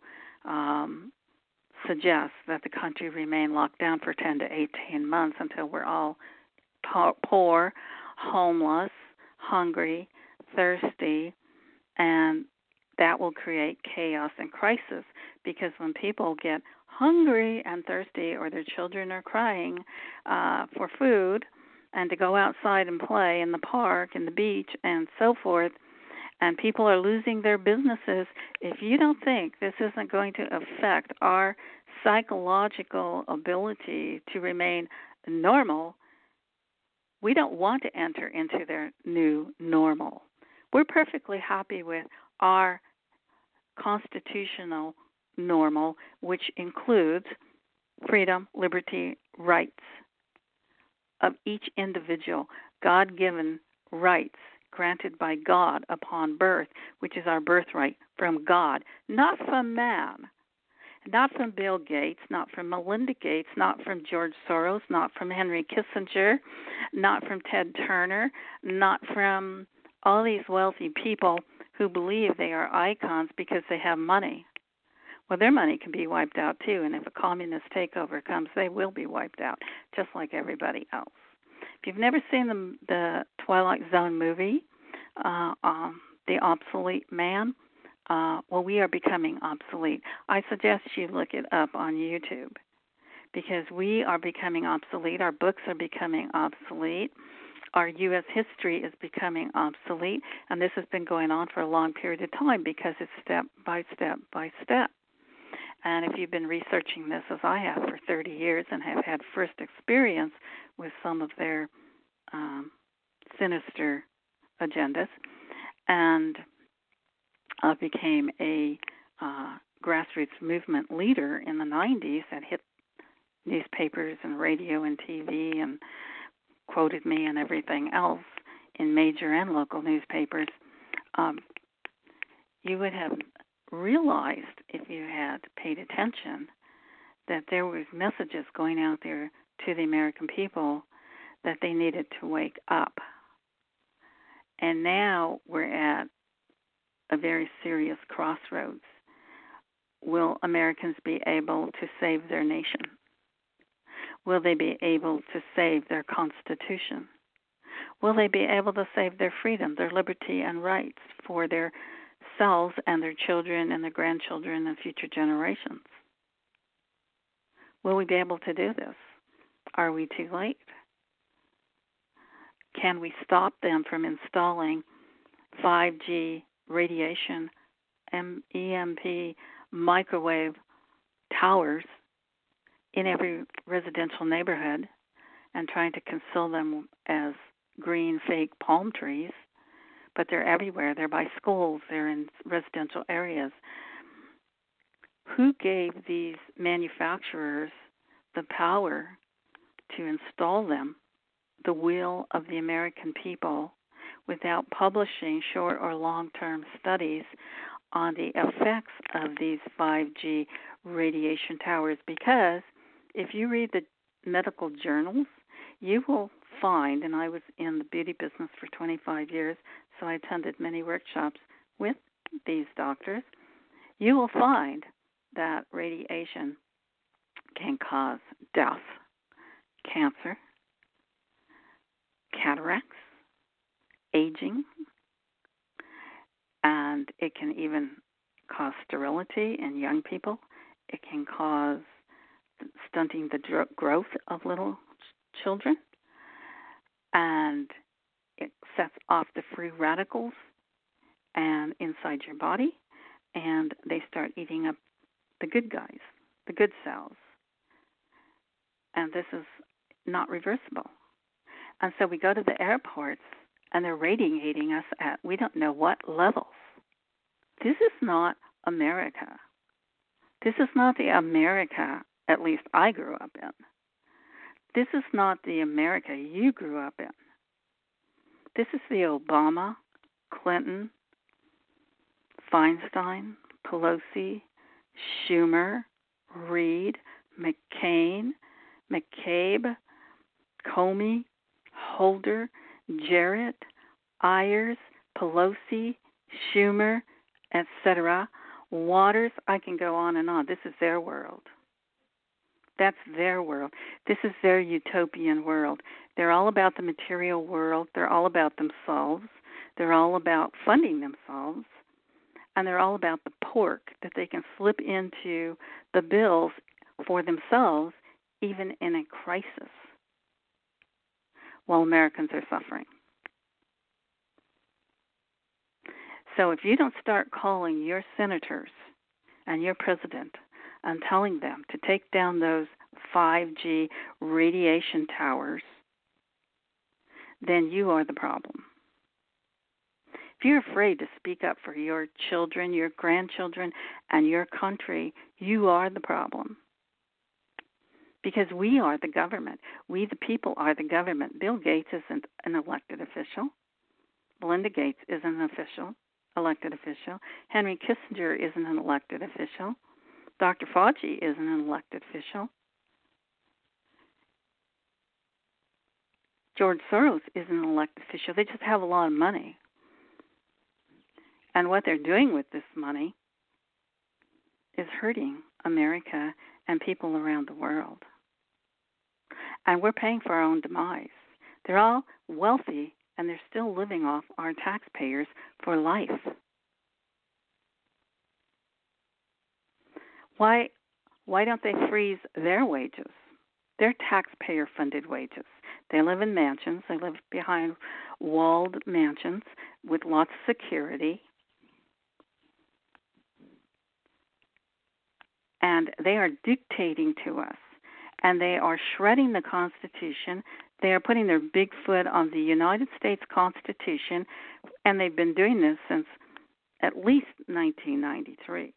suggest that the country remain locked down for 10 to 18 months until we're all poor, homeless, hungry, thirsty, and that will create chaos and crisis, because when people get hungry and thirsty, or their children are crying for food and to go outside and play in the park and the beach and so forth, and people are losing their businesses, if you don't think this isn't going to affect our psychological ability to remain normal, we don't want to enter into their new normal. We're perfectly happy with our constitutional normal, which includes freedom, liberty, rights of each individual, God-given rights granted by God upon birth, which is our birthright from God, not from man, not from Bill Gates, not from Melinda Gates, not from George Soros, not from Henry Kissinger, not from Ted Turner, not from all these wealthy people who believe they are icons because they have money. Well, their money can be wiped out too, and if a communist takeover comes, they will be wiped out, just like everybody else. If you've never seen the Twilight Zone movie, The Obsolete Man, well, we are becoming obsolete. I suggest you look it up on YouTube, because we are becoming obsolete. Our books are becoming obsolete. Our U.S. history is becoming obsolete, and this has been going on for a long period of time because it's step by step by step. And if you've been researching this, as I have, for 30 years and have had first experience with some of their sinister agendas, and became a grassroots movement leader in the 90s that hit newspapers and radio and TV and quoted me and everything else in major and local newspapers, you would have realized, if you had paid attention, that there was messages going out there to the American people that they needed to wake up. And now we're at a very serious crossroads. Will Americans be able to save their nation? Will they be able to save their Constitution? Will they be able to save their freedom, their liberty and rights for their selves and their children and their grandchildren and future generations? Will we be able to do this? Are we too late? Can we stop them from installing 5G radiation, EMP, microwave towers in every residential neighborhood and trying to conceal them as green fake palm trees? But they're everywhere. They're by schools. They're in residential areas. Who gave these manufacturers the power to install them, the will of the American people, without publishing short or long-term studies on the effects of these 5G radiation towers? Because if you read the medical journals, you will find, and I was in the beauty business for 25 years, so I attended many workshops with these doctors, you will find that radiation can cause death, cancer, cataracts, aging, and it can even cause sterility in young people. It can cause stunting the growth of little children, and it sets off the free radicals and inside your body, and they start eating up the good guys, the good cells. And this is not reversible. And so we go to the airports, and they're radiating us at we don't know what levels. This is not America. This is not the America, at least I grew up in. This is not the America you grew up in. This is the Obama, Clinton, Feinstein, Pelosi, Schumer, Reid, McCain, McCabe, Comey, Holder, Jarrett, Ayers, Pelosi, Schumer, etc. Waters, I can go on and on. This is their world. That's their world. This is their utopian world. They're all about the material world. They're all about themselves. They're all about funding themselves. And they're all about the pork that they can slip into the bills for themselves, even in a crisis, while Americans are suffering. So if you don't start calling your senators and your president and telling them to take down those 5G radiation towers, then you are the problem. If you're afraid to speak up for your children, your grandchildren, and your country, you are the problem. Because we are the government. We, the people, are the government. Bill Gates isn't an elected official. Melinda Gates isn't an elected official. Henry Kissinger isn't an elected official. Dr. Fauci isn't an elected official. George Soros isn't an elected official. They just have a lot of money. And what they're doing with this money is hurting America and people around the world. And we're paying for our own demise. They're all wealthy, and they're still living off our taxpayers for life. Why don't they freeze their wages, their taxpayer-funded wages? They live in mansions. They live behind walled mansions with lots of security. And they are dictating to us, and they are shredding the Constitution. They are putting their big foot on the United States Constitution, and they've been doing this since at least 1993.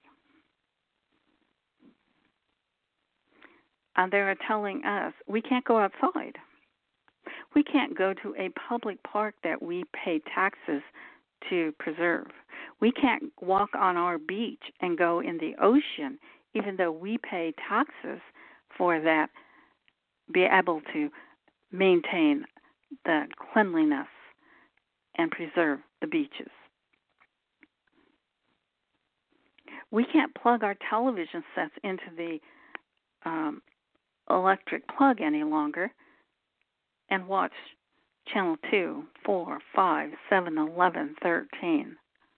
And they are telling us we can't go outside. We can't go to a public park that we pay taxes to preserve. We can't walk on our beach and go in the ocean, even though we pay taxes for that, be able to maintain the cleanliness and preserve the beaches. We can't plug our television sets into the electric plug any longer and watch Channel 2, 4, 5, 7, 11, 13.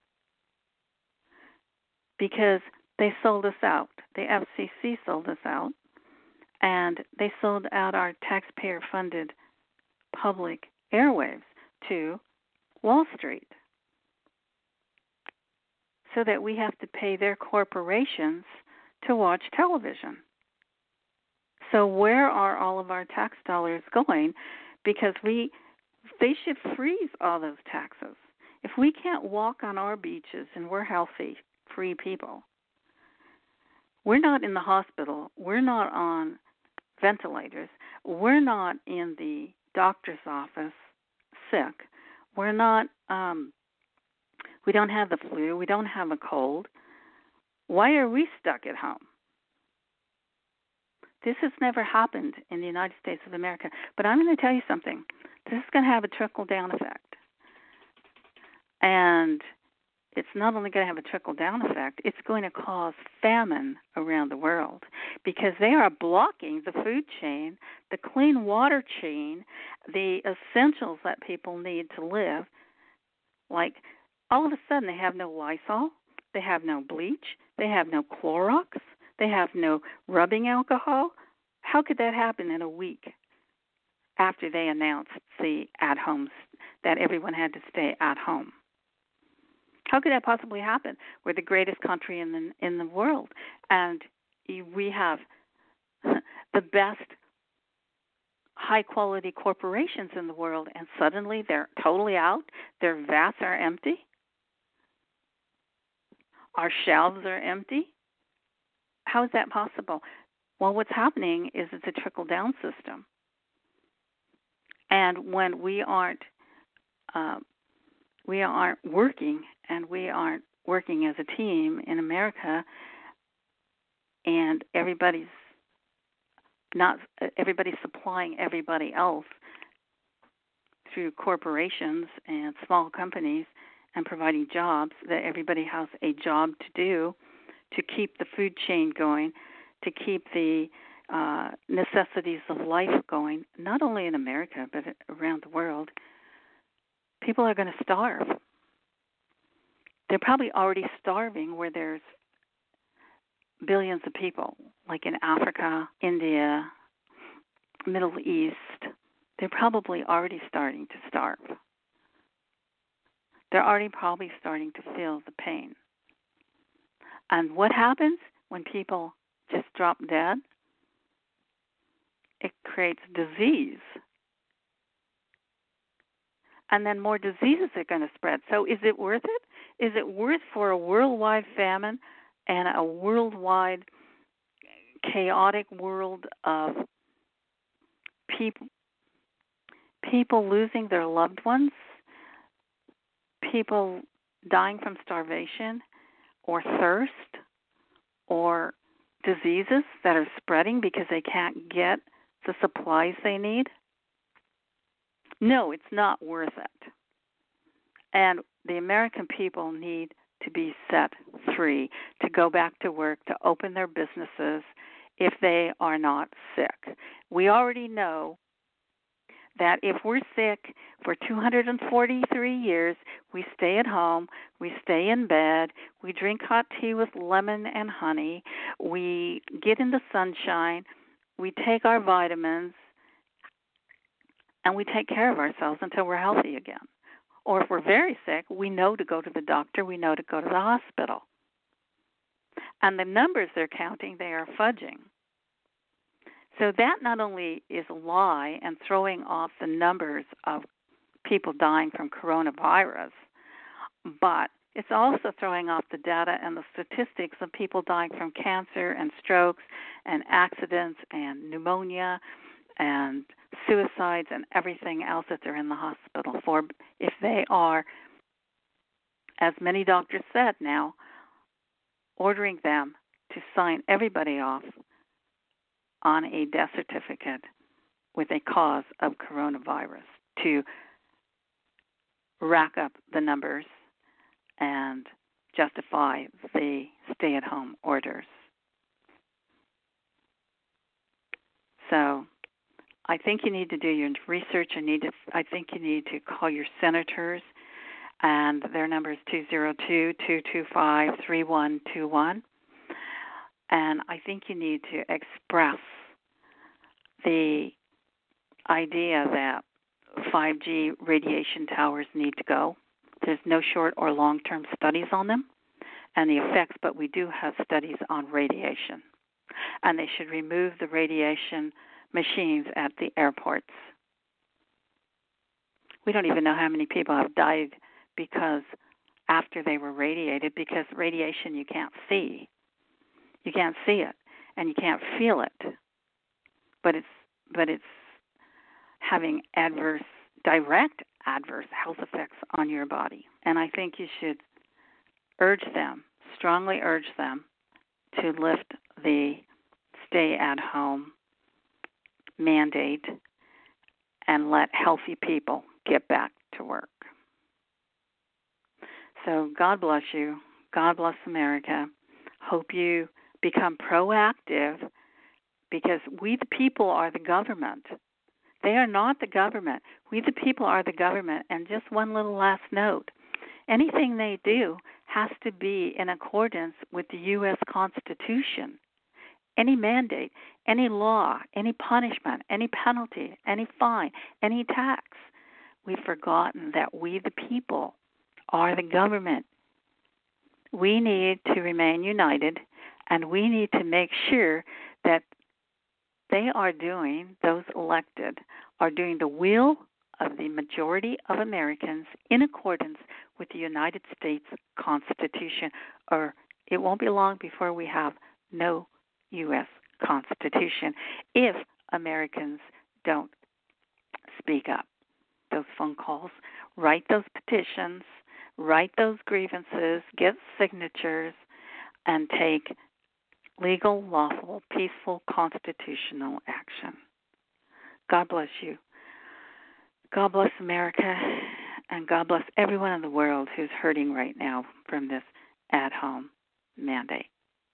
Because they sold us out. The FCC sold us out. And they sold out our taxpayer-funded public airwaves to Wall Street, so that we have to pay their corporations to watch television. So where are all of our tax dollars going? Because they should freeze all those taxes. If we can't walk on our beaches and we're healthy, free people, we're not in the hospital, we're not on ventilators, we're not in the doctor's office sick, we're not, we don't have the flu, we don't have a cold, why are we stuck at home? This has never happened in the United States of America. But I'm going to tell you something. This is going to have a trickle-down effect. And it's not only going to have a trickle-down effect, it's going to cause famine around the world, because they are blocking the food chain, the clean water chain, the essentials that people need to live. Like, all of a sudden they have no Lysol, they have no bleach, they have no Clorox, they have no rubbing alcohol. How could that happen in a week after they announced the at-homes, that everyone had to stay at home? How could that possibly happen? We're the greatest country in the world, and we have the best high-quality corporations in the world, and suddenly they're totally out. Their vats are empty. Our shelves are empty. How is that possible? Well, what's happening is it's a trickle-down system. And when we aren't working, and we aren't working as a team in America, and everybody's supplying everybody else through corporations and small companies and providing jobs, that everybody has a job to do to keep the food chain going, to keep the necessities of life going, not only in America but around the world. People are going to starve. They're probably already starving where there's billions of people, like in Africa, India, Middle East. They're probably already starting to starve. They're already probably starting to feel the pain. And what happens when people just drop dead? It creates disease. And then more diseases are going to spread. So is it worth it? Is it worth for a worldwide famine and a worldwide chaotic world of people losing their loved ones, people dying from starvation or thirst or diseases that are spreading because they can't get the supplies they need? No, it's not worth it. And the American people need to be set free, to go back to work, to open their businesses if they are not sick. We already know that if we're sick for 243 years, we stay at home, we stay in bed, we drink hot tea with lemon and honey, we get in the sunshine, we take our vitamins, and we take care of ourselves until we're healthy again. Or if we're very sick, we know to go to the doctor, we know to go to the hospital. And the numbers they're counting, they are fudging. So that not only is a lie and throwing off the numbers of people dying from coronavirus, but it's also throwing off the data and the statistics of people dying from cancer and strokes and accidents and pneumonia and suicides and everything else that they're in the hospital for if they are as many doctors said now, ordering them to sign everybody off on a death certificate with a cause of coronavirus to rack up the numbers and justify the stay-at-home orders. So I think you need to do your research. I think you need to call your senators, and their number is 202-225-3121. And I think you need to express the idea that 5G radiation towers need to go. There's no short or long-term studies on them and the effects, but we do have studies on radiation. And they should remove the radiation machines at the airports. We don't even know how many people have died because after they were radiated, because radiation you can't see. You can't see it and you can't feel it. But it's having direct adverse health effects on your body. And I think you should strongly urge them to lift the stay-at-home mandate and let healthy people get back to work. So God bless you. God bless America. Hope you become proactive, because we the people are the government. They are not the government. We the people are the government. And just one little last note. Anything they do has to be in accordance with the U.S. Constitution. Any mandate, any law, any punishment, any penalty, any fine, any tax. We've forgotten that we the people are the government. We need to remain united, and we need to make sure that those elected are doing the will of the majority of Americans in accordance with the United States Constitution, or it won't be long before we have no U.S. Constitution if Americans don't speak up. Those phone calls, write those petitions, write those grievances, get signatures, and take legal, lawful, peaceful, constitutional action. God bless you. God bless America, and God bless everyone in the world who's hurting right now from this at-home mandate.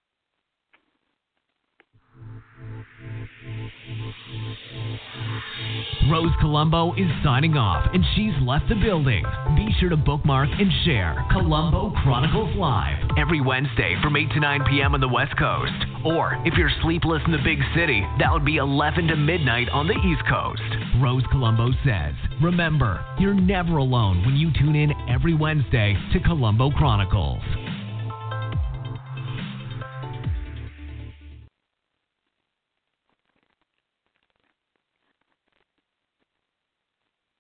Rose Colombo is signing off, and she's left the building. Be sure to bookmark and share Colombo Chronicles Live every Wednesday from 8 to 9 p.m. on the West Coast. Or if you're sleepless in the big city, that would be 11 to midnight on the East Coast. Rose Colombo says, remember, you're never alone when you tune in every Wednesday to Colombo Chronicles.